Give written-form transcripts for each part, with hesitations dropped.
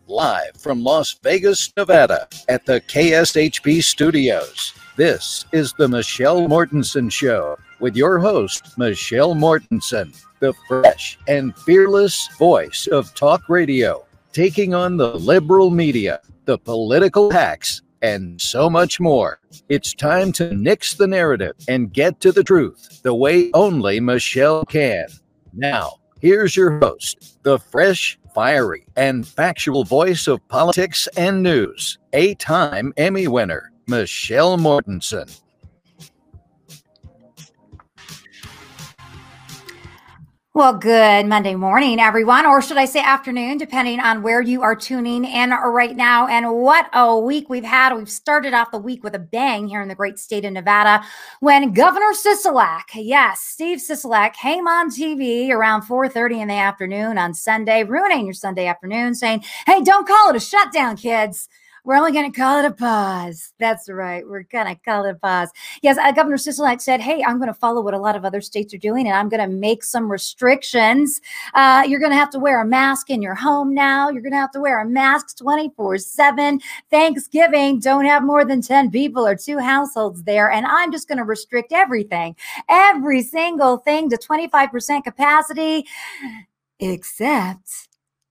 live from Las Vegas, Nevada, at the KSHP studios. This is the Michelle Mortensen Show with your host, Michelle Mortensen, the fresh and fearless voice of talk radio, taking on the liberal media, the political hacks, and so much more. It's time to nix the narrative and get to the truth the way only Michelle can. Now, here's your host, the fresh, fiery, and factual voice of politics and news, 8-time Emmy winner, Michelle Mortensen. Well, good Monday morning, everyone, or should I say afternoon, depending on where you are tuning in right now. And what a week we've had. We've started off the week with a bang here in the great state of Nevada when Governor Sisolak, yes, Steve Sisolak, came on TV around 4:30 in the afternoon on Sunday, ruining your Sunday afternoon, saying, hey, don't call it a shutdown, kids. We're only going to call it a pause. That's right. We're going to call it a pause. Yes, Governor Sisolak said, hey, I'm going to follow what a lot of other states are doing, and I'm going to make some restrictions. You're going to have to wear a mask in your home now. You're going to have to wear a mask 24/7. Thanksgiving, don't have more than 10 people or 2 households there. And I'm just going to restrict everything, every single thing to 25% capacity, except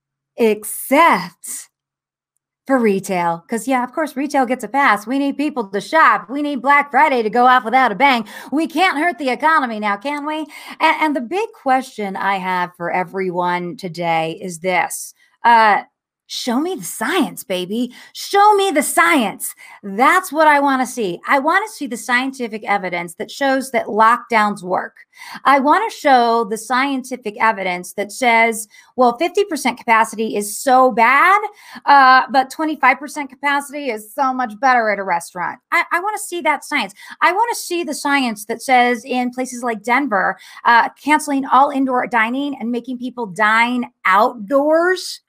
for retail. Because, yeah, of course, retail gets a pass. We need people to shop. We need Black Friday to go off without a bang. We can't hurt the economy now, can we? And the big question I have for everyone today is this. Show me the science, baby. Show me the science. That's what I want to see. I want to see the scientific evidence that shows that lockdowns work. I want to show the scientific evidence that says, well, 50% capacity is so bad, but 25% capacity is so much better at a restaurant. I want to see that science. I want to see the science that says in places like Denver, canceling all indoor dining and making people dine outdoors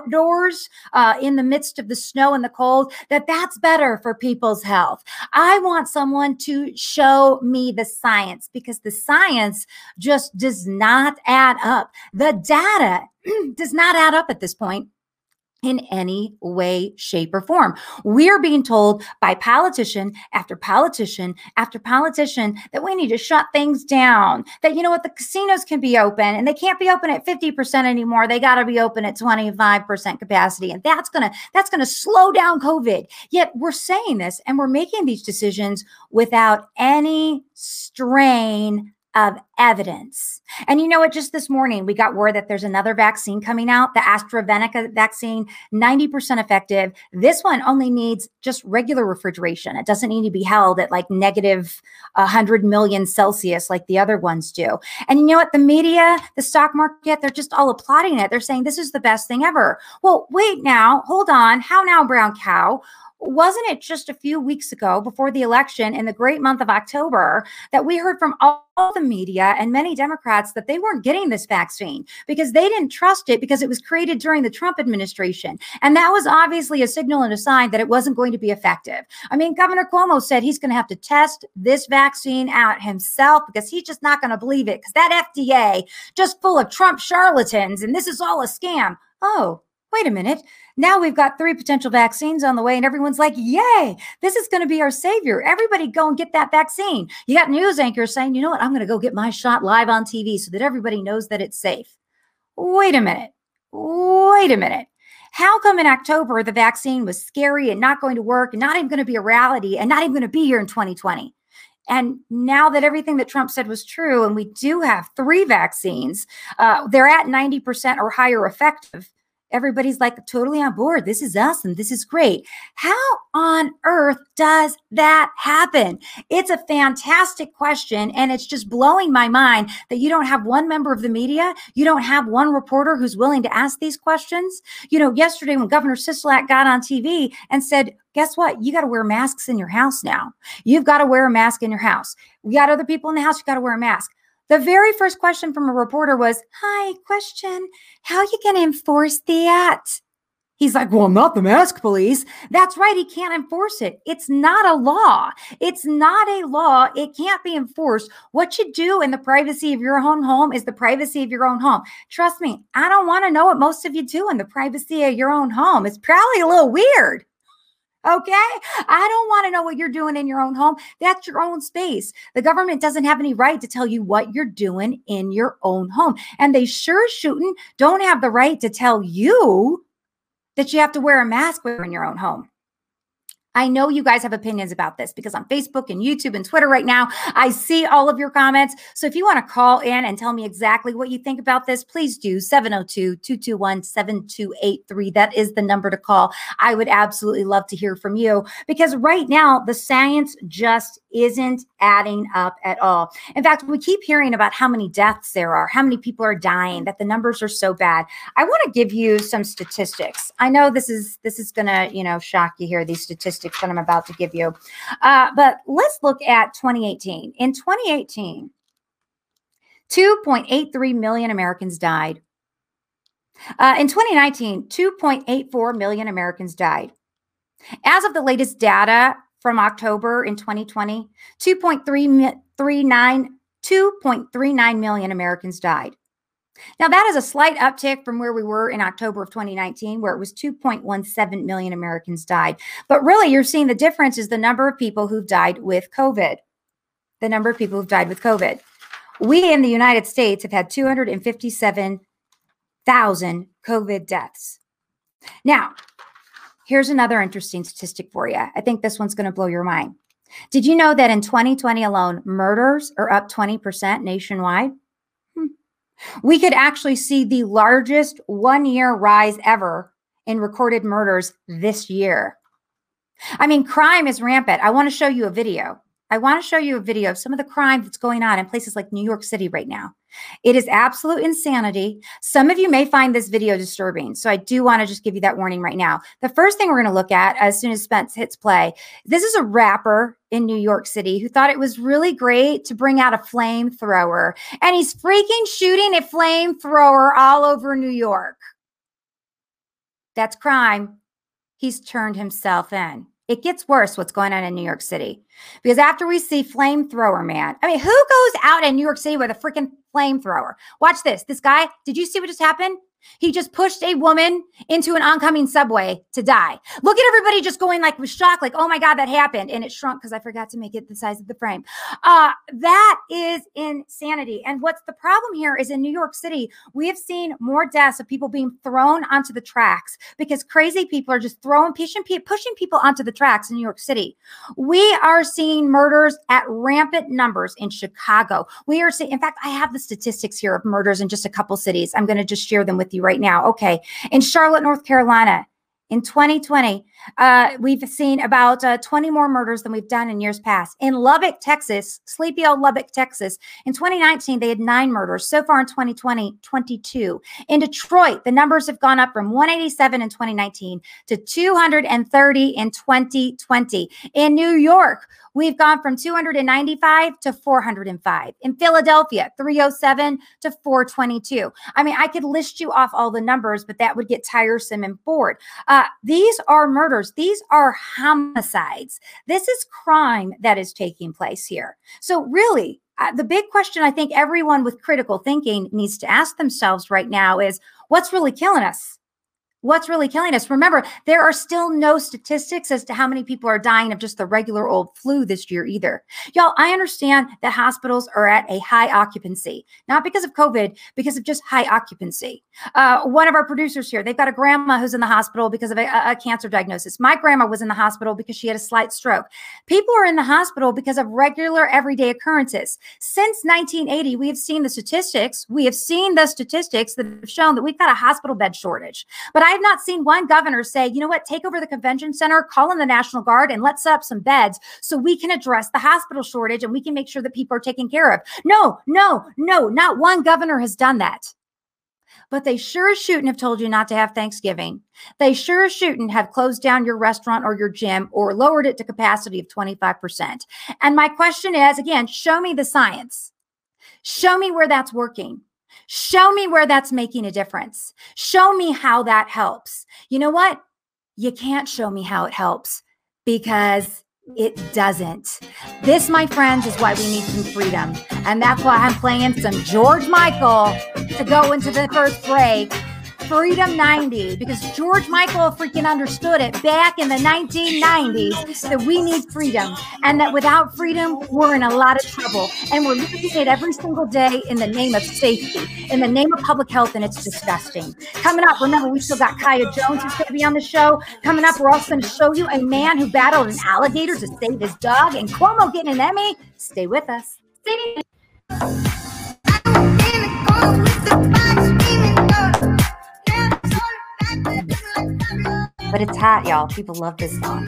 in the midst of the snow and the cold, that's better for people's health. I want someone to show me the science, because the science just does not add up. The data does not add up at this point in any way, shape, or form. We're being told by politician after politician after politician that we need to shut things down, that, you know what, the casinos can be open and they can't be open at 50% anymore. They got to be open at 25% capacity. And that's going to slow down COVID. Yet we're saying this and we're making these decisions without any strain of evidence. And you know what, just this morning, we got word that there's another vaccine coming out, the AstraZeneca vaccine, 90% effective. This one only needs just regular refrigeration. It doesn't need to be held at like negative 100 million Celsius like the other ones do. And you know what, the media, the stock market, they're just all applauding it. They're saying this is the best thing ever. Well, wait now, hold on. How now, brown cow? Wasn't it just a few weeks ago before the election in the great month of October that we heard from all the media and many Democrats that they weren't getting this vaccine because they didn't trust it because it was created during the Trump administration? And that was obviously a signal and a sign that it wasn't going to be effective. I mean, Governor Cuomo said he's going to have to test this vaccine out himself because he's just not going to believe it because that FDA just full of Trump charlatans and this is all a scam. Oh, wait a minute. Now we've got 3 potential vaccines on the way and everyone's like, yay, this is going to be our savior. Everybody go and get that vaccine. You got news anchors saying, you know what, I'm going to go get my shot live on TV so that everybody knows that it's safe. Wait a minute. How come in October the vaccine was scary and not going to work and not even going to be a reality and not even going to be here in 2020? And now that everything that Trump said was true and we do have 3 vaccines, they're at 90% or higher effective. Everybody's like totally on board. This is us and this is great. How on earth does that happen? It's a fantastic question. And it's just blowing my mind that you don't have one member of the media. You don't have one reporter who's willing to ask these questions. You know, yesterday when Governor Sisolak got on TV and said, guess what? You got to wear masks in your house now. You've got to wear a mask in your house. We got other people in the house. You got to wear a mask. The very first question from a reporter was, hi, question, how are you going to enforce that? He's like, well, I'm not the mask police. That's right. He can't enforce it. It's not a law. It's not a law. It can't be enforced. What you do in the privacy of your own home is the privacy of your own home. Trust me, I don't want to know what most of you do in the privacy of your own home. It's probably a little weird. Okay. I don't want to know what you're doing in your own home. That's your own space. The government doesn't have any right to tell you what you're doing in your own home. And they sure shooting don't have the right to tell you that you have to wear a mask when you're in your own home. I know you guys have opinions about this because on Facebook and YouTube and Twitter right now, I see all of your comments. So if you want to call in and tell me exactly what you think about this, please do 702-221-7283. That is the number to call. I would absolutely love to hear from you because right now the science just isn't adding up at all. In fact, we keep hearing about how many deaths there are, how many people are dying, that the numbers are so bad. I want to give you some statistics. I know this is going to, shock you here, these statistics that I'm about to give you. But let's look at 2018. In 2018, 2.83 million Americans died. In 2019, 2.84 million Americans died. As of the latest data from October in 2020, 2.39 million Americans died. Now, that is a slight uptick from where we were in October of 2019, where it was 2.17 million Americans died. But really, you're seeing the difference is the number of people who've died with COVID. The number of people who've died with COVID. We in the United States have had 257,000 COVID deaths. Now, here's another interesting statistic for you. I think this one's going to blow your mind. Did you know that in 2020 alone, murders are up 20% nationwide? We could actually see the largest one-year rise ever in recorded murders this year. I mean, crime is rampant. I want to show you a video. I want to show you a video of some of the crime that's going on in places like New York City right now. It is absolute insanity. Some of you may find this video disturbing, so I do want to just give you that warning right now. The first thing we're going to look at as soon as Spence hits play, this is a rapper in New York City who thought it was really great to bring out a flamethrower, and he's freaking shooting a flamethrower all over New York. That's crime. He's turned himself in. It gets worse what's going on in New York City. Because after we see flamethrower man, I mean, who goes out in New York City with a freaking flamethrower? Watch this. This guy, did you see what just happened? He just pushed a woman into an oncoming subway to die. Look at everybody just going like with shock, like, oh my God, that happened. And it shrunk because I forgot to make it the size of the frame. That is insanity. And what's the problem here is in New York City, we have seen more deaths of people being thrown onto the tracks because crazy people are just pushing people onto the tracks in New York City. We are seeing murders at rampant numbers in Chicago. We are seeing, in fact, I have the statistics here of murders in just a couple cities. I'm going to just share them with you right now. Okay. In Charlotte, North Carolina, in 2020, we've seen about 20 more murders than we've done in years past. In Lubbock, Texas, sleepy old Lubbock, Texas, in 2019, they had 9 murders. So far in 2020, 22. In Detroit, the numbers have gone up from 187 in 2019 to 230 in 2020. In New York, we've gone from 295 to 405. In Philadelphia, 307 to 422. I mean, I could list you off all the numbers, but that would get tiresome and bored. These are murders. These are homicides. This is crime that is taking place here. So really, the big question I think everyone with critical thinking needs to ask themselves right now is, what's really killing us? What's really killing us? Remember, there are still no statistics as to how many people are dying of just the regular old flu this year either. Y'all, I understand that hospitals are at a high occupancy, not because of COVID, because of just high occupancy. One of our producers here, they've got a grandma who's in the hospital because of a cancer diagnosis. My grandma was in the hospital because she had a slight stroke. People are in the hospital because of regular everyday occurrences. Since 1980, we have seen the statistics. We have seen the statistics that have shown that we've got a hospital bed shortage. But I have not seen one governor say, you know what, take over the convention center, call in the National Guard, and let's set up some beds so we can address the hospital shortage and we can make sure that people are taken care of. No, not one governor has done that. But they sure as shooting have told you not to have Thanksgiving. They sure as shooting have closed down your restaurant or your gym or lowered it to capacity of 25%. And my question is, again, show me the science. Show me where that's working. Show me where that's making a difference. Show me how that helps. You know what? You can't show me how it helps because it doesn't. This, my friends, is why we need some freedom. And that's why I'm playing some George Michael to go into the first break. Freedom 90, because George Michael freaking understood it back in the 1990s that we need freedom, and that without freedom, we're in a lot of trouble. And we're losing it every single day in the name of safety, in the name of public health, and it's disgusting. Coming up, remember, we still got Kaya Jones who's going to be on the show. Coming up, we're also going to show you a man who battled an alligator to save his dog, and Cuomo getting an Emmy. Stay with us. But it's hot, y'all. People love this song.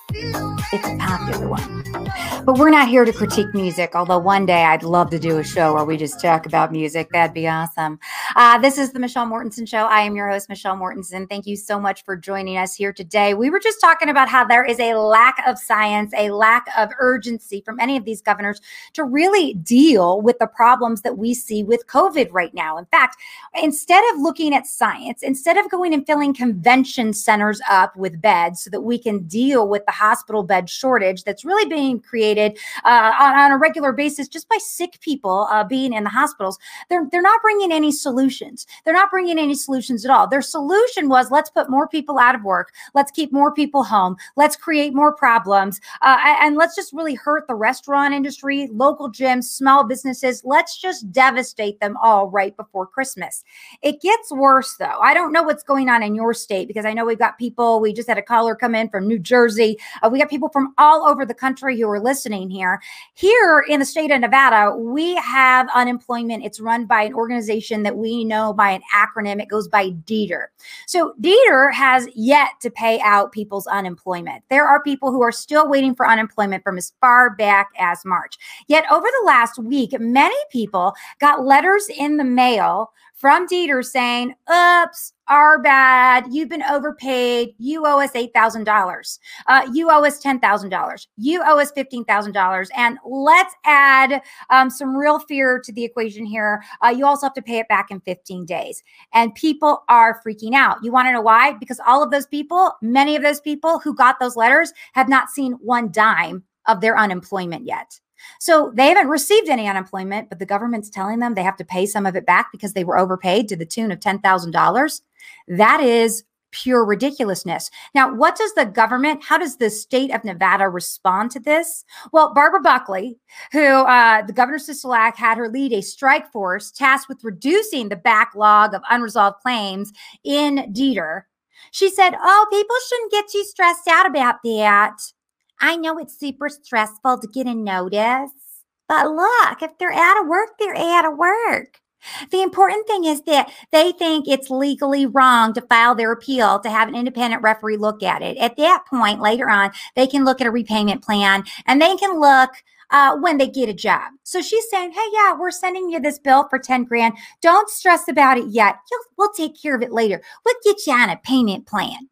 It's a popular one. But we're not here to critique music, although one day I'd love to do a show where we just talk about music. That'd be awesome. This is the Michelle Mortensen Show. I am your host, Michelle Mortensen. Thank you so much for joining us here today. We were just talking about how there is a lack of science, a lack of urgency from any of these governors to really deal with the problems that we see with COVID right now. In fact, instead of looking at science, instead of going and filling convention centers up with beds so that we can deal with the hospital bed shortage that's really being created on a regular basis just by sick people being in the hospitals, they're not bringing any solutions. They're not bringing any solutions at all. Their solution was, let's put more people out of work. Let's keep more people home. Let's create more problems. And let's just really hurt the restaurant industry, local gyms, small businesses. Let's just devastate them all right before Christmas. It gets worse, though. I don't know what's going on in your state, because I know we've got people, we just had a caller come in from New Jersey. We got people from all over the country who are listening here. Here in the state of Nevada, we have unemployment. It's run by an organization that we know by an acronym. It goes by DETR. So DETR has yet to pay out people's unemployment. There are people who are still waiting for unemployment from as far back as March. Yet over the last week, many people got letters in the mail from DETR saying, oops, our bad, you've been overpaid, you owe us $8,000, you owe us $10,000, you owe us $15,000, and let's add some real fear to the equation here. You also have to pay it back in 15 days. And people are freaking out. You want to know why? Because all of those people, many of those people who got those letters have not seen one dime of their unemployment yet. So they haven't received any unemployment, but the government's telling them they have to pay some of it back because they were overpaid to the tune of $10,000. That is pure ridiculousness. Now, what does the government, how does the state of Nevada respond to this? Well, Barbara Buckley, who the governor Sisolak had her lead a strike force tasked with reducing the backlog of unresolved claims in DETR. She said, oh, people shouldn't get too stressed out about that. I know it's super stressful to get a notice, but look, if they're out of work, they're out of work. The important thing is that they think it's legally wrong to file their appeal, to have an independent referee look at it. At that point, later on, they can look at a repayment plan, and they can look when they get a job. So she's saying, hey, yeah, we're sending you this bill for 10 grand. Don't stress about it yet. We'll take care of it later. We'll get you on a payment plan.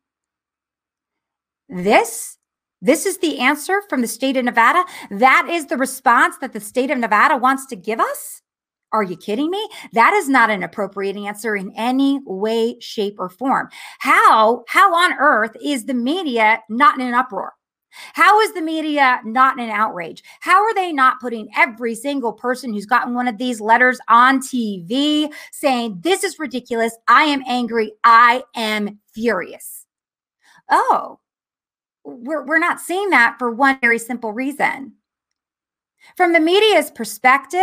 This is the answer from the state of Nevada. That is the response that the state of Nevada wants to give us. Are you kidding me? That is not an appropriate answer in any way, shape, or form. How on earth is the media not in an uproar? How is the media not in an outrage? How are they not putting every single person who's gotten one of these letters on TV saying, this is ridiculous, I am angry, I am furious? Oh, we're not seeing that for one very simple reason. From the media's perspective,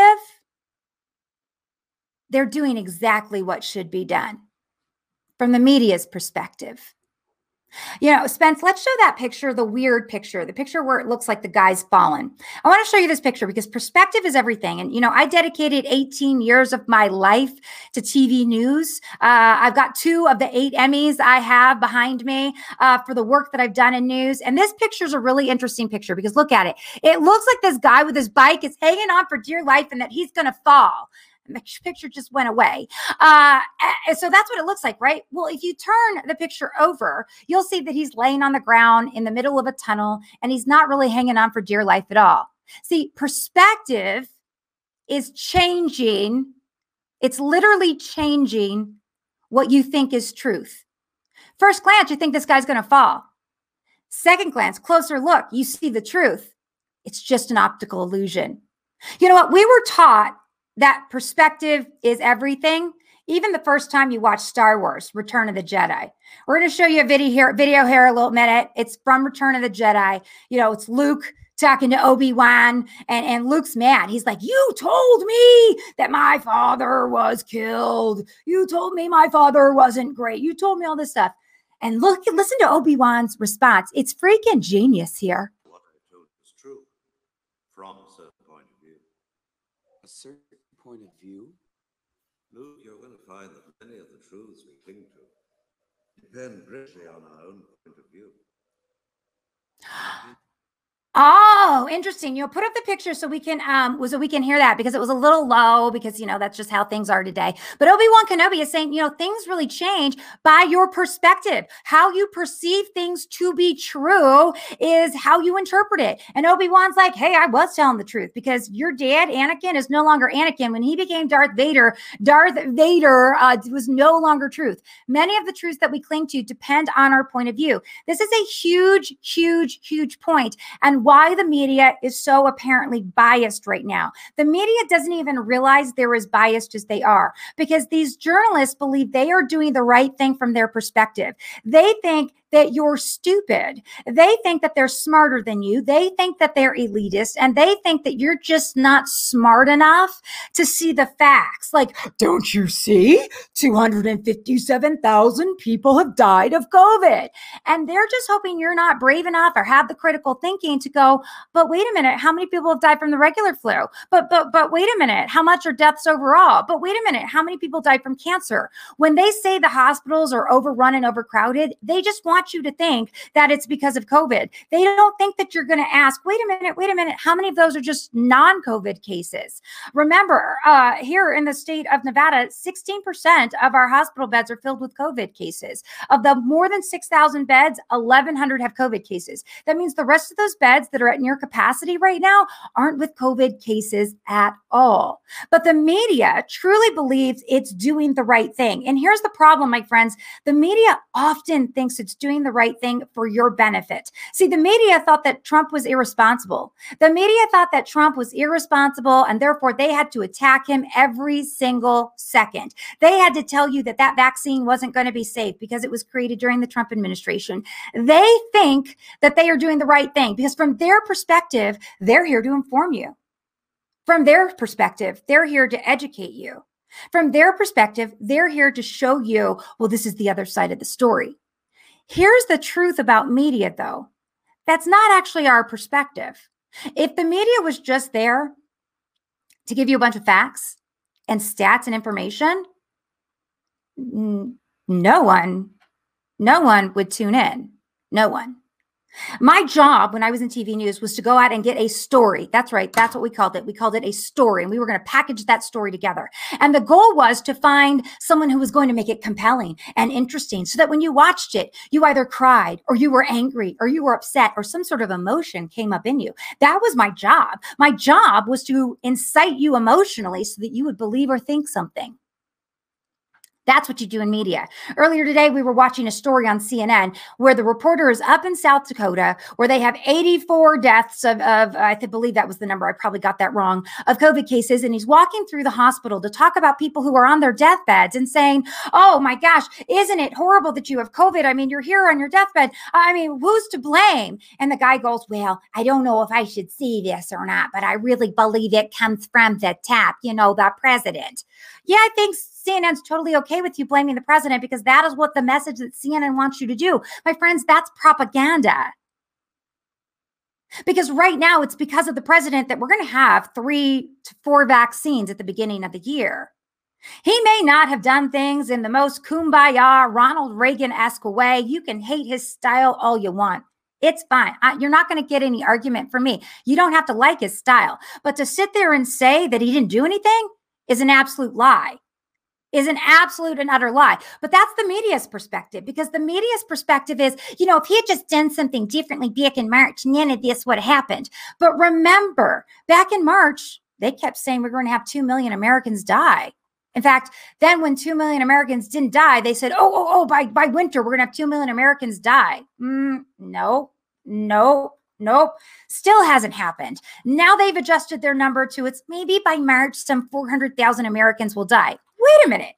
they're doing exactly what should be done. From the media's perspective. You know, Spence, let's show that picture, the weird picture, the picture where it looks like the guy's fallen. I want to show you this picture because perspective is everything. And, you know, I dedicated 18 years of my life to TV news. I've got 2 of the 8 Emmys I have behind me for the work that I've done in news. And this picture is a really interesting picture because look at it. It looks like this guy with his bike is hanging on for dear life and that he's going to fall. The picture just went away. So that's what it looks like, right? Well, if you turn the picture over, you'll see that he's laying on the ground in the middle of a tunnel and he's not really hanging on for dear life at all. See, perspective is changing It's literally changing what you think is truth. First glance, you think this guy's going to fall. Second glance, closer look, you see the truth. It's just an optical illusion. You know what? We were taught that perspective is everything. Even the first time you watch Star Wars, Return of the Jedi. We're going to show you a video here a little minute. It's from Return of the Jedi. You know, it's Luke talking to Obi-Wan, and Luke's mad. He's like, you told me that my father was killed. You told me my father wasn't great. You told me all this stuff. And listen to Obi-Wan's response. It's freaking genius here. What I told is true from a certain point of view. A certain point of view? Luke, you're going to find that many of the truths we cling to depend greatly on our own point of view. Oh, interesting. You'll put up the picture so we can hear that, because it was a little low, because, you know, that's just how things are today. But Obi-Wan Kenobi is saying, you know, things really change by your perspective. How you perceive things to be true is how you interpret it. And Obi-Wan's like, hey, I was telling the truth, because your dad, Anakin, is no longer Anakin. When he became Darth Vader was no longer truth. Many of the truths that we cling to depend on our point of view. This is a huge, huge, huge point. And why the media is so apparently biased right now. The media doesn't even realize they're as biased as they are, because these journalists believe they are doing the right thing from their perspective. They think that you're stupid. They think that they're smarter than you. They think that they're elitist, and they think that you're just not smart enough to see the facts. Like, don't you see? 257,000 people have died of COVID. And they're just hoping you're not brave enough or have the critical thinking to go, but wait a minute, how many people have died from the regular flu? But wait a minute, how much are deaths overall? But wait a minute, how many people died from cancer? When they say the hospitals are overrun and overcrowded, they just want you to think that it's because of COVID. They don't think that you're going to ask, wait a minute, how many of those are just non-COVID cases? Remember, here in the state of Nevada, 16% of our hospital beds are filled with COVID cases. Of the more than 6,000 beds, 1,100 have COVID cases. That means the rest of those beds that are at near capacity right now aren't with COVID cases at all. But the media truly believes it's doing the right thing. And here's the problem, my friends. The media often thinks it's doing the right thing for your benefit. See, the media thought that Trump was irresponsible. The media thought that Trump was irresponsible, and therefore they had to attack him every single second. They had to tell you that that vaccine wasn't going to be safe because it was created during the Trump administration. They think that they are doing the right thing because from their perspective, they're here to inform you. From their perspective, they're here to educate you. From their perspective, they're here to show you, well, this is the other side of the story. Here's the truth about media, though. That's not actually our perspective. If the media was just there to give you a bunch of facts and stats and information, no one would tune in. No one. My job when I was in TV news was to go out and get a story. That's right. That's what we called it. We called it a story, and we were going to package that story together. And the goal was to find someone who was going to make it compelling and interesting so that when you watched it, you either cried or you were angry or you were upset or some sort of emotion came up in you. That was my job. My job was to incite you emotionally so that you would believe or think something. That's what you do in media. Earlier today, we were watching a story on CNN where the reporter is up in South Dakota, where they have 84 deaths of I believe that was the number, I probably got that wrong, of COVID cases. And he's walking through the hospital to talk about people who are on their deathbeds and saying, oh my gosh, isn't it horrible that you have COVID? I mean, you're here on your deathbed. I mean, who's to blame? And the guy goes, well, I don't know if I should see this or not, but I really believe it comes from the top, the president. Yeah, I think CNN's totally okay with you blaming the president because that is what the message that CNN wants you to do. My friends, that's propaganda. Because right now it's because of the president that we're going to have 3 to 4 vaccines at the beginning of the year. He may not have done things in the most kumbaya, Ronald Reagan-esque way. You can hate his style all you want. It's fine. You're not going to get any argument from me. You don't have to like his style. But to sit there and say that he didn't do anything is an absolute lie. Is an absolute and utter lie. But that's the media's perspective, because the media's perspective is, if he had just done something differently back in March, none of this would have happened. But remember, back in March, they kept saying we're going to have 2 million Americans die. In fact, then when 2 million Americans didn't die, they said, by winter, we're going to have 2 million Americans die. No. Still hasn't happened. Now they've adjusted their number to it's maybe by March, some 400,000 Americans will die. Wait a minute.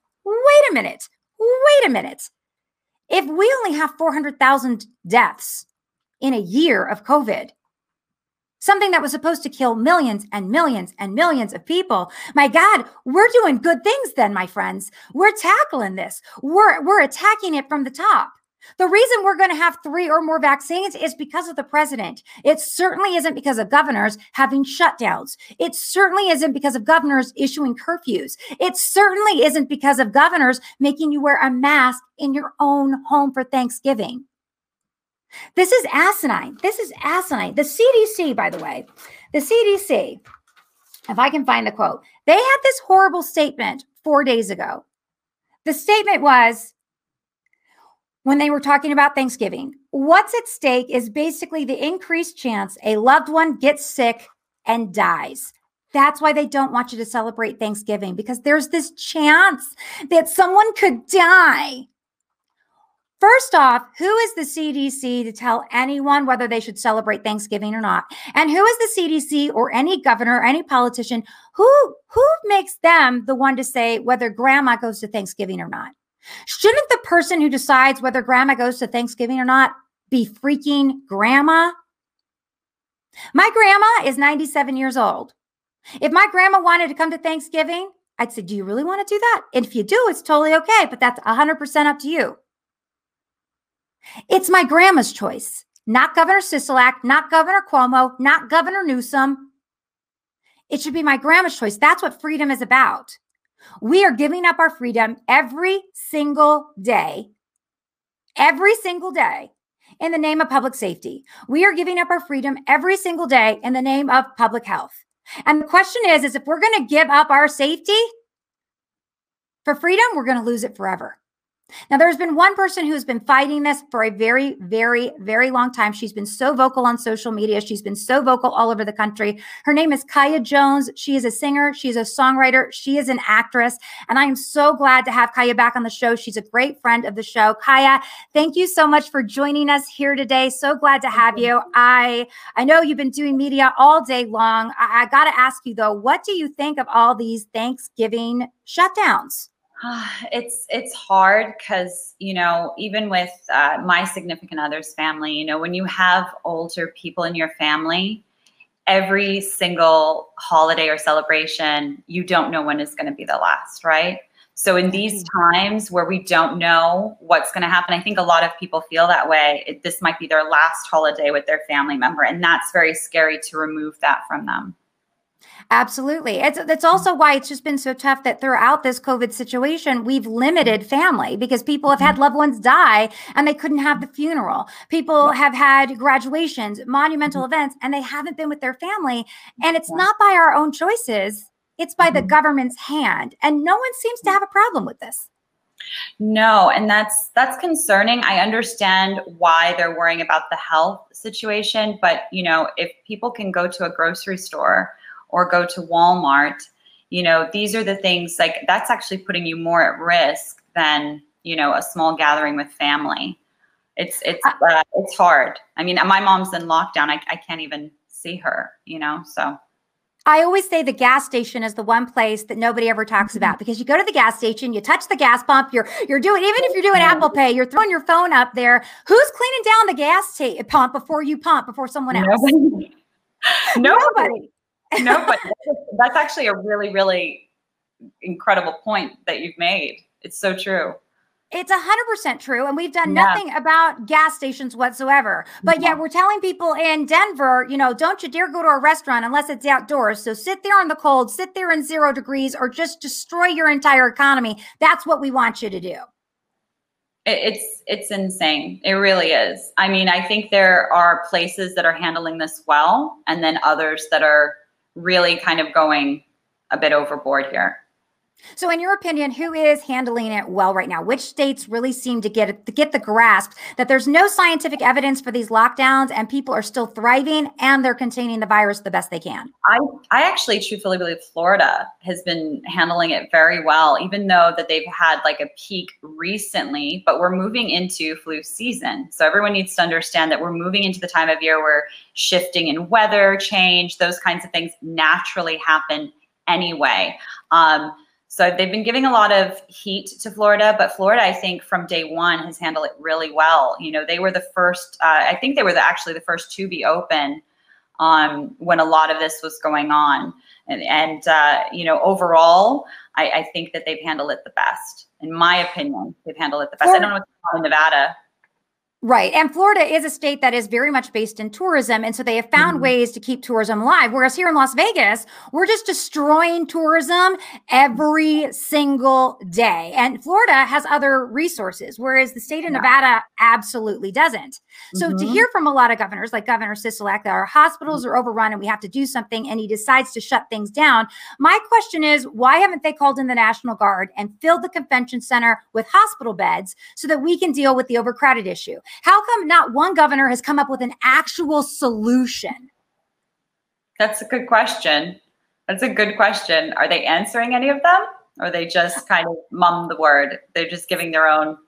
If we only have 400,000 deaths in a year of COVID, something that was supposed to kill millions and millions and millions of people, my God, we're doing good things then, my friends. We're tackling this. We're attacking it from the top. The reason we're going to have 3 or more vaccines is because of the president. It certainly isn't because of governors having shutdowns. It certainly isn't because of governors issuing curfews. It certainly isn't because of governors making you wear a mask in your own home for Thanksgiving. This is asinine. The CDC, by the way, the CDC, if I can find the quote, they had this horrible statement 4 days ago. The statement was, when they were talking about Thanksgiving, what's at stake is basically the increased chance a loved one gets sick and dies. That's why they don't want you to celebrate Thanksgiving, because there's this chance that someone could die. First off, who is the CDC to tell anyone whether they should celebrate Thanksgiving or not? And who is the CDC or any governor or any politician who makes them the one to say whether grandma goes to Thanksgiving or not? Shouldn't the person who decides whether grandma goes to Thanksgiving or not be freaking grandma? My grandma is 97 years old. If my grandma wanted to come to Thanksgiving, I'd say, do you really want to do that? And if you do, it's totally okay, but that's 100% up to you. It's my grandma's choice, not Governor Sisolak, not Governor Cuomo, not Governor Newsom. It should be my grandma's choice. That's what freedom is about. We are giving up our freedom every single day in the name of public safety. We are giving up our freedom every single day in the name of public health. And the question is if we're going to give up our safety for freedom, we're going to lose it forever. Now, there's been one person who's been fighting this for a very, very, very long time. She's been so vocal on social media. She's been so vocal all over the country. Her name is Kaya Jones. She is a singer. She's a songwriter. She is an actress. And I am so glad to have Kaya back on the show. She's a great friend of the show. Kaya, thank you so much for joining us here today. So glad to have you. I know you've been doing media all day long. I got to ask you, though, what do you think of all these Thanksgiving shutdowns? It's hard because, even with my significant other's family, when you have older people in your family, every single holiday or celebration, you don't know when is going to be the last, right? So in these times where we don't know what's going to happen, I think a lot of people feel that way. This might be their last holiday with their family member, and that's very scary to remove that from them. Absolutely. That's also why it's just been so tough that throughout this COVID situation, we've limited family because people have had loved ones die and they couldn't have the funeral. People have had graduations, monumental events, and they haven't been with their family. And it's not by our own choices. It's by the government's hand. And no one seems to have a problem with this. No, and that's concerning. I understand why they're worrying about the health situation. But, if people can go to a grocery store or go to Walmart, these are the things that's actually putting you more at risk than, a small gathering with family. It's hard. I mean, my mom's in lockdown. I can't even see her, so. I always say the gas station is the one place that nobody ever talks about, because you go to the gas station, you touch the gas pump, you're doing, even if you're doing Apple Pay, you're throwing your phone up there. Who's cleaning down the gas pump before someone else? Nobody. No, but that's actually a really, really incredible point that you've made. It's so true. It's 100% true. And we've done nothing about gas stations whatsoever. But yet we're telling people in Denver, don't you dare go to a restaurant unless it's outdoors. So sit there in the cold, sit there in 0 degrees, or just destroy your entire economy. That's what we want you to do. It's insane. It really is. I mean, I think there are places that are handling this well, and then others that are really kind of going a bit overboard here. So in your opinion, who is handling it well right now? Which states really seem to get the grasp that there's no scientific evidence for these lockdowns and people are still thriving and they're containing the virus the best they can? I actually truthfully believe Florida has been handling it very well, even though that they've had like a peak recently, but we're moving into flu season. So everyone needs to understand that we're moving into the time of year where shifting in weather change, those kinds of things naturally happen anyway. So they've been giving a lot of heat to Florida, but Florida, I think from day one has handled it really well. You know, they were the first, I think they were actually the first to be open when a lot of this was going on. And you know, overall, I think that they've handled it the best. In my opinion, they've handled it the best. I don't know what's going on in Nevada. Right. And Florida is a state that is very much based in tourism. And so they have found ways to keep tourism alive. Whereas here in Las Vegas, we're just destroying tourism every single day. And Florida has other resources, whereas the state of Nevada absolutely doesn't. So to hear from a lot of governors, like Governor Sisolak, that our hospitals are overrun and we have to do something, and he decides to shut things down. My question is, why haven't they called in the National Guard and filled the convention center with hospital beds so that we can deal with the overcrowded issue? How come not one governor has come up with an actual solution? That's a good question. That's a good question. Are they answering any of them? Or are they just kind of mum the word? They're just giving their own.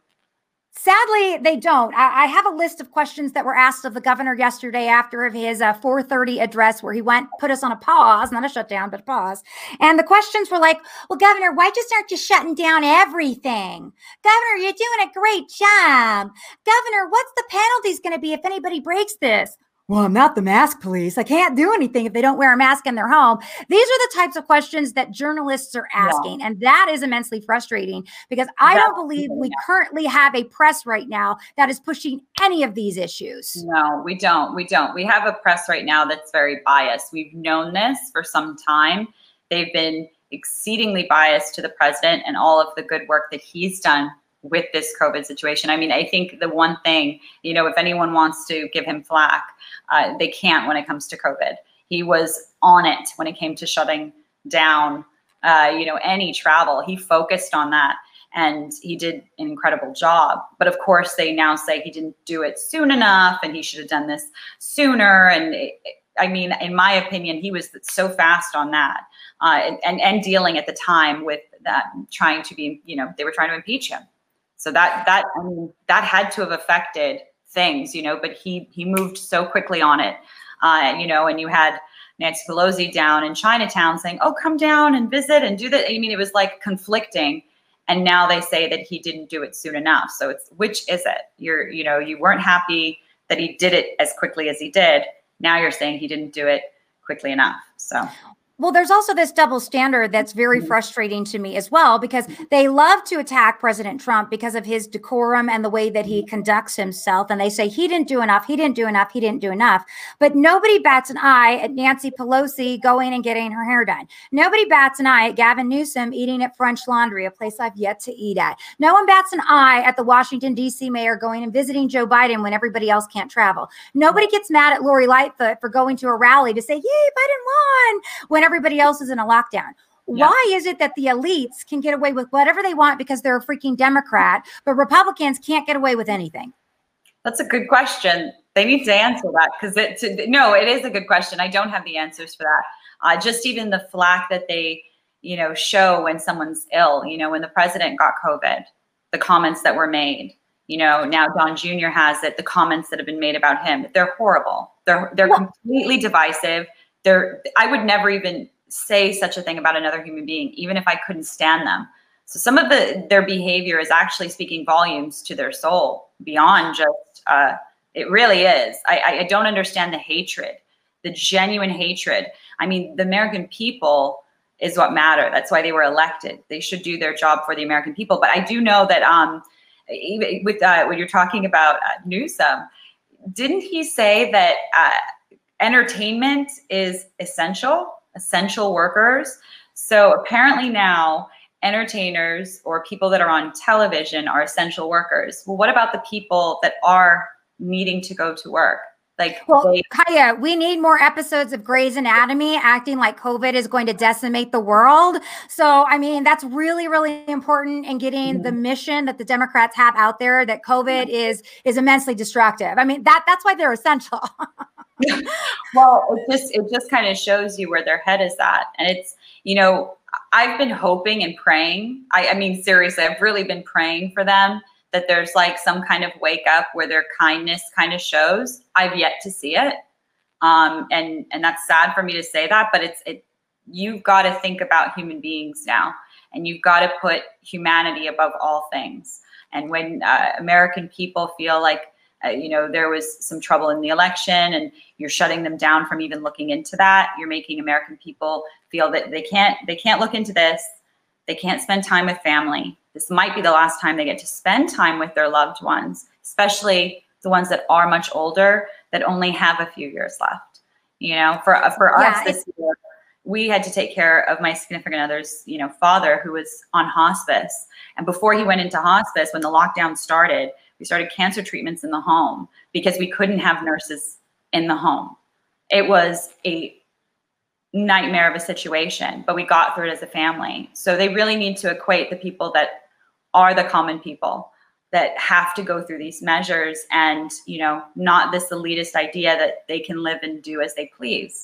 Sadly, they don't. I have a list of questions that were asked of the governor yesterday after his 4:30 address, where he put us on a pause, not a shutdown, but a pause. And the questions were like, well, Governor, why just aren't you shutting down everything? Governor, you're doing a great job. Governor, what's the penalties going to be if anybody breaks this? Well, I'm not the mask police. I can't do anything if they don't wear a mask in their home. These are the types of questions that journalists are asking. Yeah. And that is immensely frustrating because I don't believe we currently have a press right now that is pushing any of these issues. No, we don't. We don't. We have a press right now that's very biased. We've known this for some time. They've been exceedingly biased to the president and all of the good work that he's done with this COVID situation. I mean, I think the one thing, you know, if anyone wants to give him flack, they can't when it comes to COVID. He was on it when it came to shutting down, you know, any travel. He focused on that and he did an incredible job. But of course, they now say he didn't do it soon enough and he should have done this sooner. And I mean, in my opinion, he was so fast on that and dealing at the time with that, trying to be, you know, they were trying to impeach him. So that I mean, that had to have affected things, you know, but he moved so quickly on it, you know, and you had Nancy Pelosi down in Chinatown saying, oh, come down and visit and do that. I mean, it was like conflicting. And now they say that he didn't do it soon enough. So it's, which is it? You know, you weren't happy that he did it as quickly as he did. Now you're saying he didn't do it quickly enough. So. Well, there's also this double standard that's very frustrating to me as well, because they love to attack President Trump because of his decorum and the way that he conducts himself. And they say he didn't do enough, he didn't do enough, he didn't do enough. But nobody bats an eye at Nancy Pelosi going and getting her hair done. Nobody bats an eye at Gavin Newsom eating at French Laundry, a place I've yet to eat at. No one bats an eye at the Washington, D.C. mayor going and visiting Joe Biden when everybody else can't travel. Nobody gets mad at Lori Lightfoot for going to a rally to say, yay, Biden won, when everybody else is in a lockdown. Yeah. Why is it that the elites can get away with whatever they want because they're a freaking Democrat, but Republicans can't get away with anything? That's a good question. They need to answer that because it is a good question. I don't have the answers for that. Just even the flack that they, you know, show when someone's ill, you know, when the president got COVID, the comments that were made, you know, now Don Jr. has it, the comments that have been made about him, they're horrible. They're completely divisive. I would never even say such a thing about another human being, even if I couldn't stand them. So some of their behavior is actually speaking volumes to their soul beyond just, it really is. I don't understand the hatred, the genuine hatred. I mean, the American people is what matter. That's why they were elected. They should do their job for the American people. But I do know that even with when you're talking about Newsom, didn't he say that entertainment is essential workers? So apparently now entertainers or people that are on television are essential workers. Well, what about the people that are needing to go to work, Like, well, Kaya, we need more episodes of Grey's Anatomy acting like COVID is going to decimate the world. So, I mean, that's really, really important in getting the mission that the Democrats have out there, that COVID is immensely destructive. I mean, that's why they're essential. Well, it just kind of shows you where their head is at. And it's, you know, I've been hoping and praying. I mean, seriously, I've really been praying for them, that there's like some kind of wake up where their kindness kind of shows. I've yet to see it. And that's sad for me to say that, but you've got to think about human beings now, and you've got to put humanity above all things. And when American people feel like, you know, there was some trouble in the election and you're shutting them down from even looking into that, you're making American people feel that they can't look into this. They can't spend time with family. This might be the last time they get to spend time with their loved ones, especially the ones that are much older, that only have a few years left. You know, for us this year, we had to take care of my significant other's, you know, father, who was on hospice. And before he went into hospice, when the lockdown started, we started cancer treatments in the home because we couldn't have nurses in the home. It was a nightmare of a situation, but we got through it as a family. So they really need to equate the people that are the common people that have to go through these measures, and, you know, not this elitist idea that they can live and do as they please.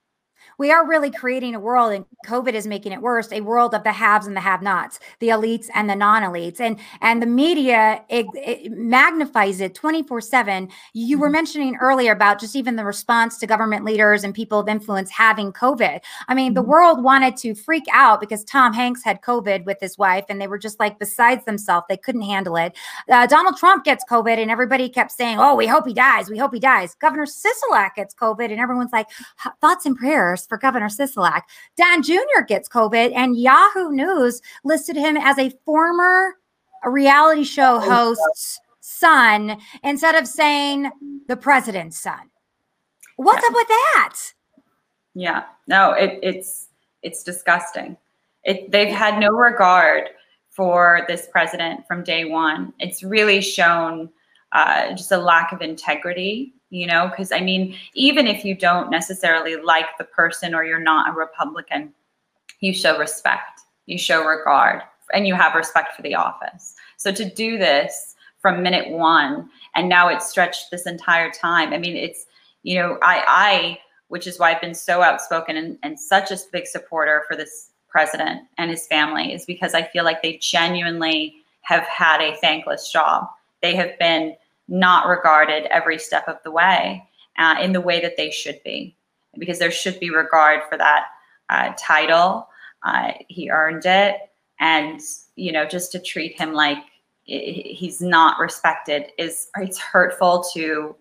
We are really creating a world, and COVID is making it worse, a world of the haves and the have-nots, the elites and the non-elites. And the media, it magnifies it 24/7. You were mentioning earlier about just even the response to government leaders and people of influence having COVID. I mean, the world wanted to freak out because Tom Hanks had COVID with his wife, and they were just like besides themselves. They couldn't handle it. Donald Trump gets COVID, and everybody kept saying, oh, we hope he dies. We hope he dies. Governor Sisolak gets COVID, and everyone's like, thoughts and prayers for Governor Sisolak. Dan Jr. gets COVID, and Yahoo News listed him as a former reality show host's son instead of saying the president's son. What's up with that? Yeah, no, it's disgusting. They've had no regard for this president from day one. It's really shown just a lack of integrity. You know, because I mean, even if you don't necessarily like the person or you're not a Republican, you show respect, you show regard, and you have respect for the office. So to do this from minute one, and now it's stretched this entire time. I mean, it's, you know, I which is why I've been so outspoken and such a big supporter for this president and his family, is because I feel like they genuinely have had a thankless job. They have been not regarded every step of the way in the way that they should be, because there should be regard for that title. He earned it, and, you know, just to treat him like he's not respected it's hurtful to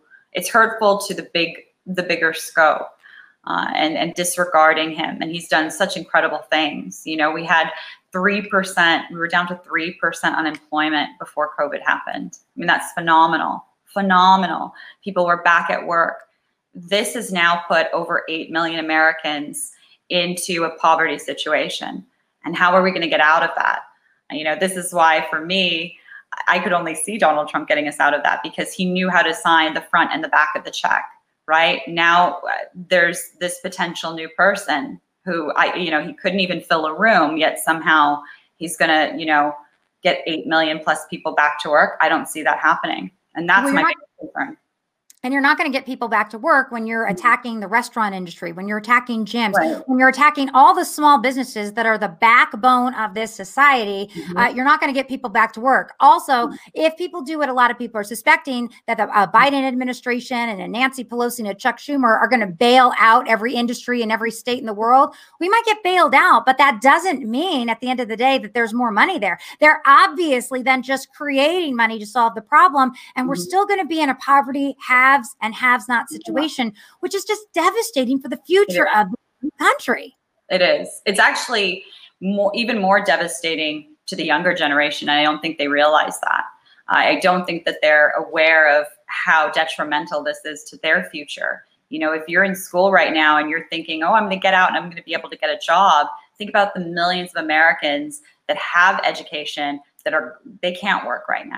the bigger scope, and disregarding him. And he's done such incredible things. You know, we had 3%, we were down to 3% unemployment before COVID happened. I mean, that's phenomenal. People were back at work. This has now put over 8 million Americans into a poverty situation. And how are we going to get out of that? You know, this is why, for me, I could only see Donald Trump getting us out of that, because he knew how to sign the front and the back of the check. Right now, there's this potential new person who he couldn't even fill a room, yet somehow he's going to, you know, get 8 million plus people back to work. I don't see that happening. And that's my biggest concern. And you're not going to get people back to work when you're attacking the restaurant industry, when you're attacking gyms, right, when you're attacking all the small businesses that are the backbone of this society. You're not going to get people back to work. Also, if people do what a lot of people are suspecting, that the Biden administration and a Nancy Pelosi and a Chuck Schumer are going to bail out every industry in every state in the world, we might get bailed out, but that doesn't mean at the end of the day that there's more money there. They're obviously then just creating money to solve the problem. And we're still going to be in a poverty, haves and have-not situation, which is just devastating for the future of the country. It is. It's actually even more devastating to the younger generation. I don't think they realize that. I don't think that they're aware of how detrimental this is to their future. You know, if you're in school right now and you're thinking, oh, I'm going to get out and I'm going to be able to get a job, think about the millions of Americans that have education they can't work right now.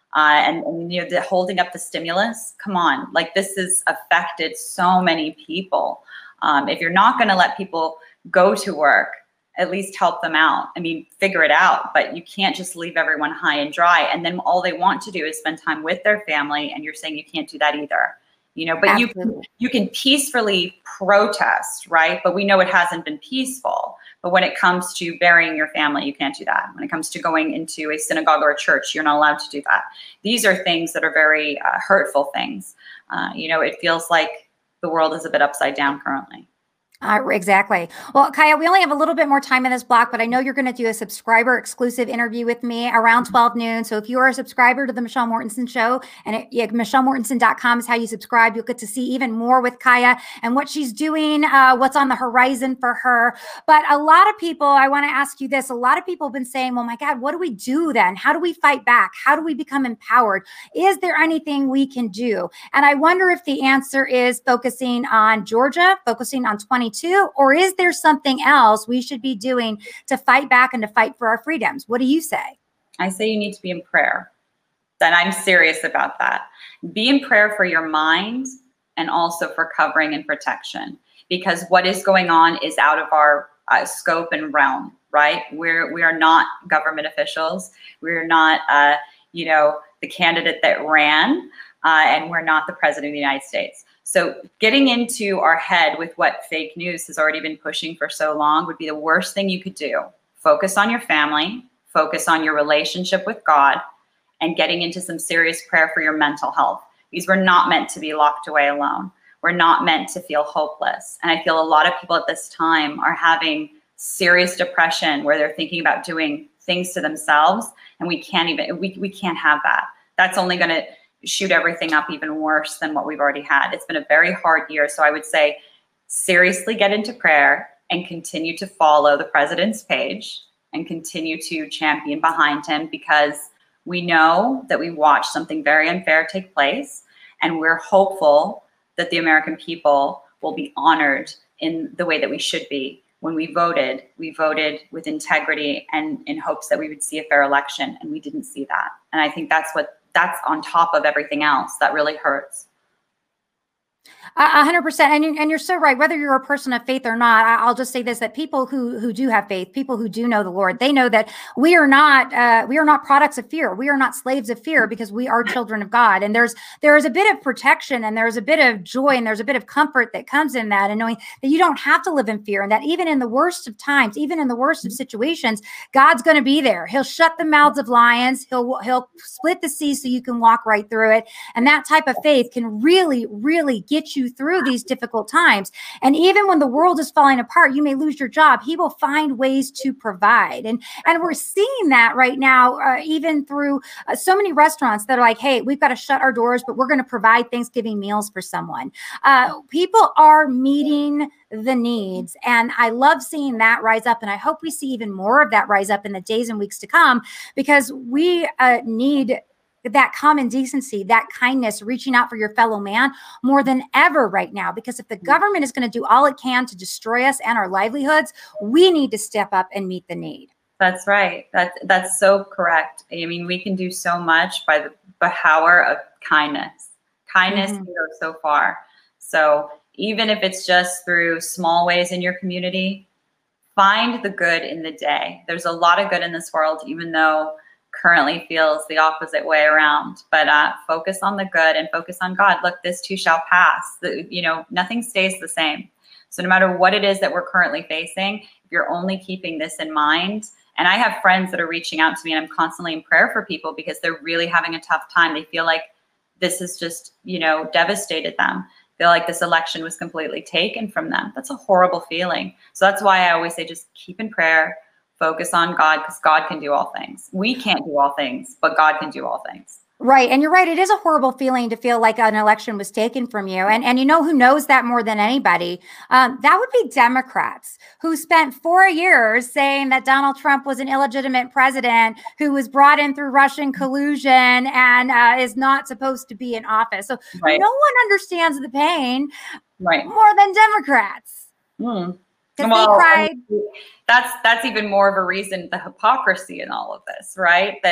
And you know, the holding up the stimulus, come on, like this has affected so many people. If you're not going to let people go to work, at least help them out. I mean, figure it out, but you can't just leave everyone high and dry. And then all they want to do is spend time with their family. And you're saying you can't do that either, you know, but you can peacefully protest, right? But we know it hasn't been peaceful. But when it comes to burying your family, you can't do that. When it comes to going into a synagogue or a church, you're not allowed to do that. These are things that are very hurtful things. You know, it feels like the world is a bit upside down currently. Exactly. Well, Kaya, we only have a little bit more time in this block, but I know you're going to do a subscriber exclusive interview with me around 12 noon. So if you are a subscriber to the Michelle Mortensen Show, and MichelleMortensen.com is how you subscribe, you'll get to see even more with Kaya and what she's doing, what's on the horizon for her. But a lot of people, I want to ask you this, a lot of people have been saying, well, my God, what do we do then? How do we fight back? How do we become empowered? Is there anything we can do? And I wonder if the answer is focusing on Georgia, focusing on 2022, or is there something else we should be doing to fight back and to fight for our freedoms? What do you say? I say you need to be in prayer. Then I'm serious about that. Be in prayer for your mind and also for covering and protection, because what is going on is out of our scope and realm, right? We are not government officials. We're not, you know, the candidate that ran, and we're not the president of the United States. So getting into our head with what fake news has already been pushing for so long would be the worst thing you could do. Focus on your family, focus on your relationship with God, and getting into some serious prayer for your mental health. Because we're not meant to be locked away alone. We're not meant to feel hopeless. And I feel a lot of people at this time are having serious depression where they're thinking about doing things to themselves, and we can't even, we can't have that. That's only going to shoot everything up even worse than what we've already had. It's been a very hard year. So I would say seriously get into prayer and continue to follow the president's page and continue to champion behind him, because we know that we watched something very unfair take place, and we're hopeful that the American people will be honored in the way that we should be. When we voted with integrity and in hopes that we would see a fair election, and we didn't see that. And I think that's on top of everything else that really hurts. 100%. And you're so right. Whether you're a person of faith or not, I'll just say this, that people who do have faith, people who do know the Lord, they know that we are not products of fear. We are not slaves of fear, because we are children of God. And there is a bit of protection, and there's a bit of joy, and there's a bit of comfort that comes in that, and knowing that you don't have to live in fear, and that even in the worst of times, even in the worst of situations, God's going to be there. He'll shut the mouths of lions. He'll split the sea so you can walk right through it. And that type of faith can really, really get you through these difficult times. And even when the world is falling apart, you may lose your job, he will find ways to provide. And we're seeing that right now, even through so many restaurants that are like, hey, we've got to shut our doors, but we're going to provide Thanksgiving meals for someone. People are meeting the needs. And I love seeing that rise up. And I hope we see even more of that rise up in the days and weeks to come, because we need that common decency, that kindness, reaching out for your fellow man more than ever right now. Because if the government is going to do all it can to destroy us and our livelihoods, we need to step up and meet the need. That's right. That's so correct. I mean, we can do so much by the power of kindness. Kindness can go so far. So even if it's just through small ways in your community, find the good in the day. There's a lot of good in this world, even though currently feels the opposite way around. But focus on the good and focus on God. Look, this too shall pass. Nothing stays the same. So no matter what it is that we're currently facing, if you're only keeping this in mind, and I have friends that are reaching out to me, and I'm constantly in prayer for people because they're really having a tough time. They feel like this has just, devastated them. Feel like this election was completely taken from them. That's a horrible feeling. So that's why I always say, just keep in prayer, focus on God, because God can do all things. We can't do all things, but God can do all things. Right. And you're right. It is a horrible feeling to feel like an election was taken from you. And you know who knows that more than anybody? That would be Democrats, who spent 4 years saying that Donald Trump was an illegitimate president who was brought in through Russian collusion and is not supposed to be in office. So no one understands the pain more than Democrats. Well, they cried. That's even more of a reason, the hypocrisy in all of this, right? That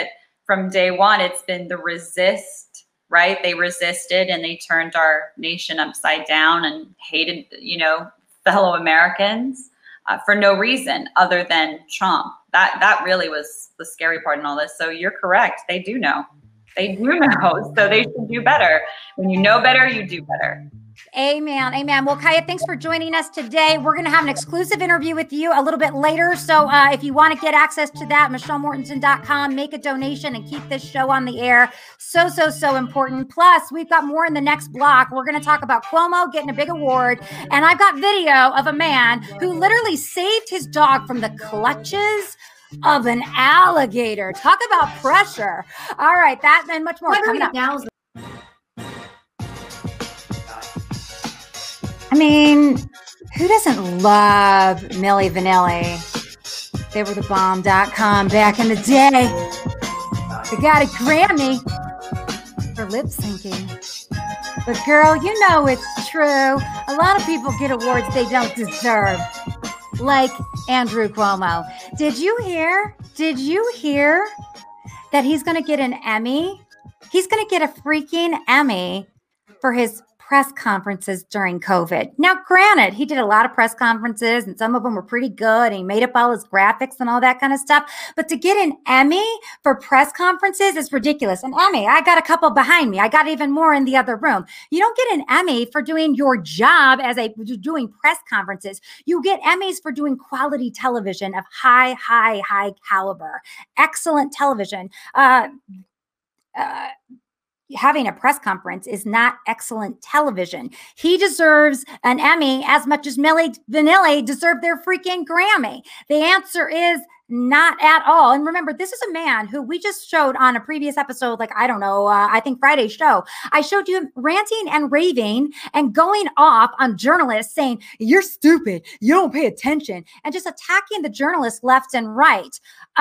from day one, it's been the resist, right? They resisted and they turned our nation upside down and hated, fellow Americans for no reason other than Trump. That really was the scary part in all this. So you're correct. They do know. They do know. So they should do better. When you know better, you do better. Amen. Amen. Well, Kaya, thanks for joining us today. We're going to have an exclusive interview with you a little bit later. So if you want to get access to that, MichelleMortensen.com, make a donation and keep this show on the air. So important. Plus, we've got more in the next block. We're going to talk about Cuomo getting a big award. And I've got video of a man who literally saved his dog from the clutches of an alligator. Talk about pressure. All right. That and much more coming up. I mean, who doesn't love Milli Vanilli? They were the bomb.com back in the day. They got a Grammy for lip syncing. But girl, you know it's true. A lot of people get awards they don't deserve. Like Andrew Cuomo. Did you hear that he's going to get an Emmy? He's going to get a freaking Emmy for his press conferences during COVID. Now, granted, he did a lot of press conferences and some of them were pretty good. And he made up all his graphics and all that kind of stuff. But to get an Emmy for press conferences is ridiculous. An Emmy, I got a couple behind me. I got even more in the other room. You don't get an Emmy for doing your job doing press conferences. You get Emmys for doing quality television of high caliber, excellent television. Having a press conference is not excellent television. He deserves an Emmy as much as Milli Vanilli deserved their freaking Grammy. The answer is not at all. And remember, this is a man who we just showed on a previous episode, I think Friday's show. I showed you him ranting and raving and going off on journalists saying, you're stupid, you don't pay attention, and just attacking the journalists left and right.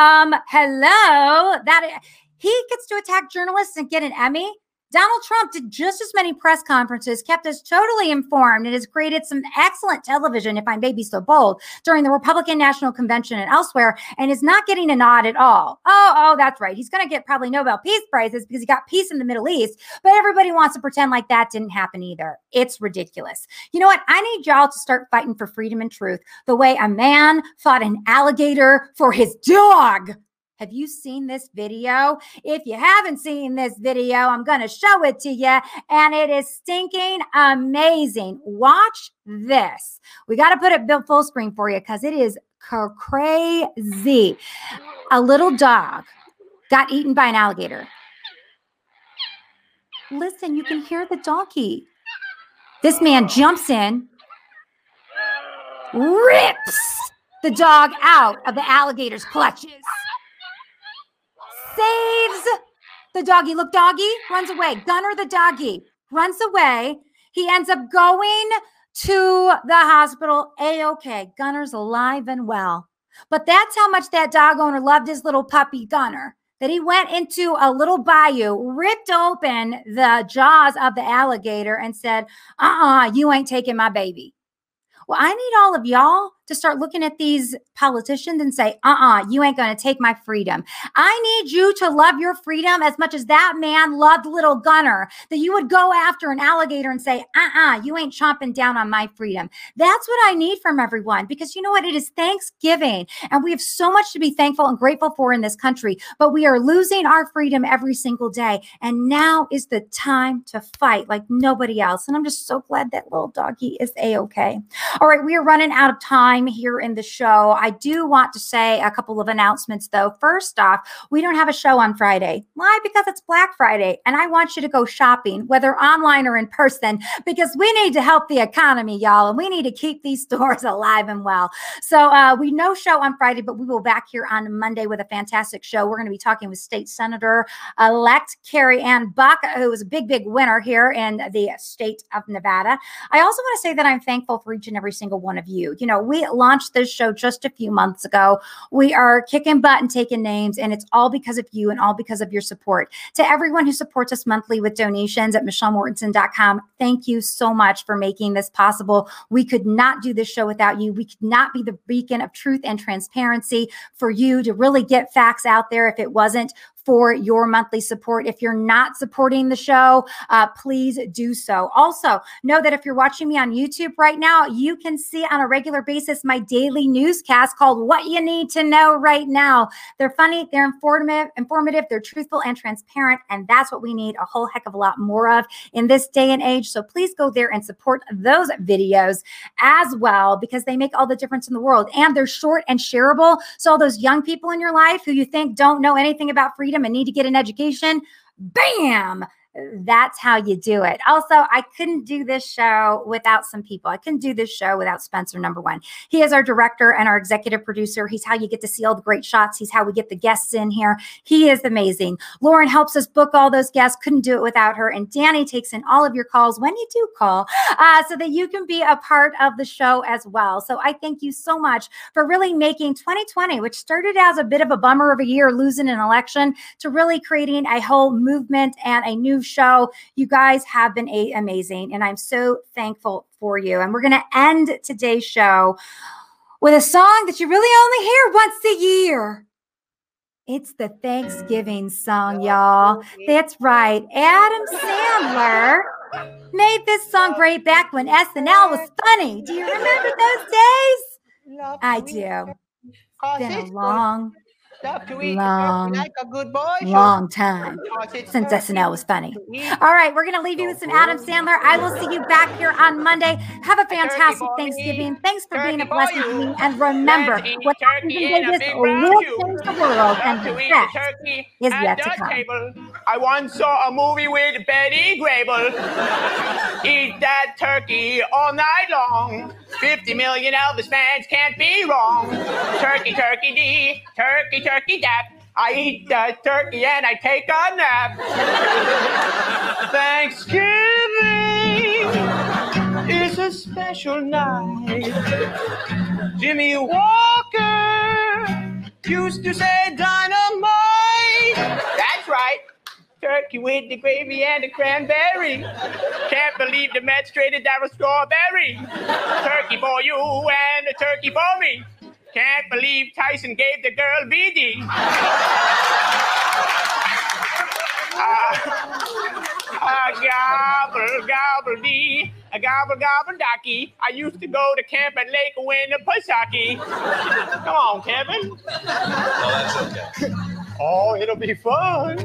He gets to attack journalists and get an Emmy. Donald Trump did just as many press conferences, kept us totally informed, and has created some excellent television, if I may be so bold, during the Republican National Convention and elsewhere, and is not getting a nod at all. Oh, that's right. He's going to get probably Nobel Peace Prizes because he got peace in the Middle East, but everybody wants to pretend like that didn't happen either. It's ridiculous. You know what? I need y'all to start fighting for freedom and truth the way a man fought an alligator for his dog. Have you seen this video? If you haven't seen this video, I'm going to show it to you, and it is stinking amazing. Watch this. We got to put it full screen for you because it is crazy. A little dog got eaten by an alligator. Listen, you can hear the doggy. This man jumps in, rips the dog out of the alligator's clutches. Saves the doggy. Look, doggy runs away. Gunner the doggy runs away. He ends up going to the hospital. A-okay. Gunner's alive and well. But that's how much that dog owner loved his little puppy Gunner, that he went into a little bayou, ripped open the jaws of the alligator and said, you ain't taking my baby. Well, I need all of y'all to start looking at these politicians and say, you ain't going to take my freedom. I need you to love your freedom as much as that man loved little Gunner, that you would go after an alligator and say, you ain't chomping down on my freedom. That's what I need from everyone, because you know what? It is Thanksgiving, and we have so much to be thankful and grateful for in this country, but we are losing our freedom every single day. And now is the time to fight like nobody else. And I'm just so glad that little doggy is A-okay. All right, we are running out of time here in the show. I do want to say a couple of announcements, though. First off, we don't have a show on Friday. Why? Because it's Black Friday, and I want you to go shopping, whether online or in person, because we need to help the economy, y'all, and we need to keep these stores alive and well. So we no show on Friday, but we will be back here on Monday with a fantastic show. We're going to be talking with State Senator-elect Carrie Ann Buck, who is a big winner here in the state of Nevada. I also want to say that I'm thankful for each and every single one of you. You know, we launched this show just a few months ago. We are kicking butt and taking names, and it's all because of you and all because of your support. To everyone who supports us monthly with donations at MichelleMortensen.com, thank you so much for making this possible. We could not do this show without you. We could not be the beacon of truth and transparency for you to really get facts out there if it wasn't for your monthly support. If you're not supporting the show, please do so. Also, know that if you're watching me on YouTube right now, you can see on a regular basis my daily newscast called What You Need to Know Right Now. They're funny, they're informative, they're truthful and transparent, and that's what we need a whole heck of a lot more of in this day and age. So please go there and support those videos as well, because they make all the difference in the world, and they're short and shareable. So all those young people in your life who you think don't know anything about freedom and need to get an education, bam! That's how you do it. Also, I couldn't do this show without some people. I couldn't do this show without Spencer, number one. He is our director and our executive producer. He's how you get to see all the great shots. He's how we get the guests in here. He is amazing. Lauren helps us book all those guests. Couldn't do it without her. And Danny takes in all of your calls when you do call, so that you can be a part of the show as well. So I thank you so much for really making 2020, which started as a bit of a bummer of a year, losing an election, to really creating a whole movement and a new show. You guys have been amazing, and I'm so thankful for you. And we're going to end today's show with a song that you really only hear once a year. It's the Thanksgiving song, y'all. That's right. Adam Sandler made this song great back when SNL was funny. Do you remember those days? I do. It's been a long time since SNL was funny. All right, we're going to leave you with some Adam Sandler. I will see you back here on Monday. Have a fantastic Thanksgiving. Thanks for being a blessing to me. And remember, what happens in Vegas will change the world, and the best is yet to come. I once saw a movie with Betty Grable. Eat that turkey all night long. 50 million Elvis fans can't be wrong. Turkey, turkey dee, turkey, turkey dap. I eat the turkey and I take a nap. Thanksgiving is a special night. Jimmy Walker used to say dynamite. That's right. Turkey with the gravy and the cranberry. Can't believe the Mets traded Darryl Strawberry. Turkey for you and a turkey for me. Can't believe Tyson gave the girl BD. Gobble, gobble dee, a gobble, gobble docky. I used to go to camp at Lake Winnipesaukee. Come on, Kevin. Oh, that's okay. Oh, it'll be fun.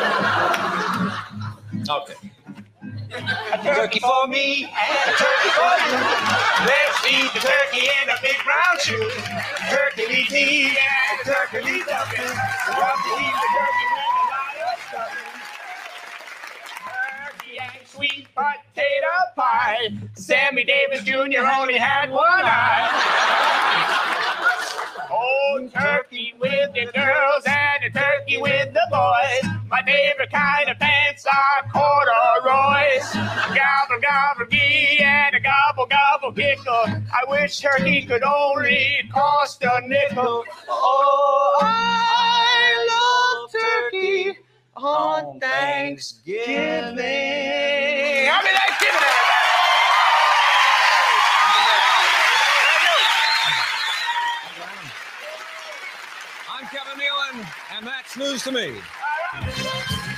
Okay. A turkey for me and a turkey for you. Let's feed the turkey in a big brown shoe. Turkey needs meat and turkey needs stuffing. Love to eat the turkey with a lot of stuffing. Turkey and sweet potato pie. Sammy Davis Jr. only had one eye. Oh, turkey with the girls and a turkey with the boys. My favorite kind of pants are corduroys. Gobble, gobble, gee, and a gobble, gobble, pickle. I wish turkey could only cost a nickel. Oh, I love turkey on Thanksgiving. Happy Thanksgiving, everybody. I'm Kevin Nealon, and that's news to me.